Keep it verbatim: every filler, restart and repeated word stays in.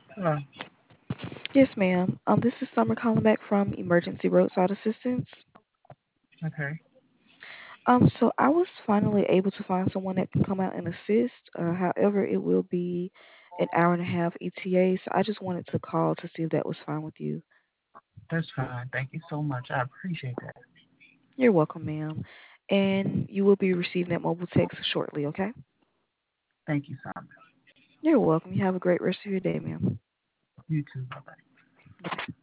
Hello. Yes, ma'am. Um, this is Summer calling back from Emergency Roadside Assistance. Okay, Um, so I was finally able to find someone that can come out and assist. Uh, however, it will be an hour and a half E T A, so I just wanted to call to see if that was fine with you. that's fine. Thank you so much. I appreciate that. You're welcome, ma'am. And you will be receiving that mobile text shortly, okay? Thank you, Simon. You're welcome. You have a great rest of your day, ma'am. You too. Bye bye.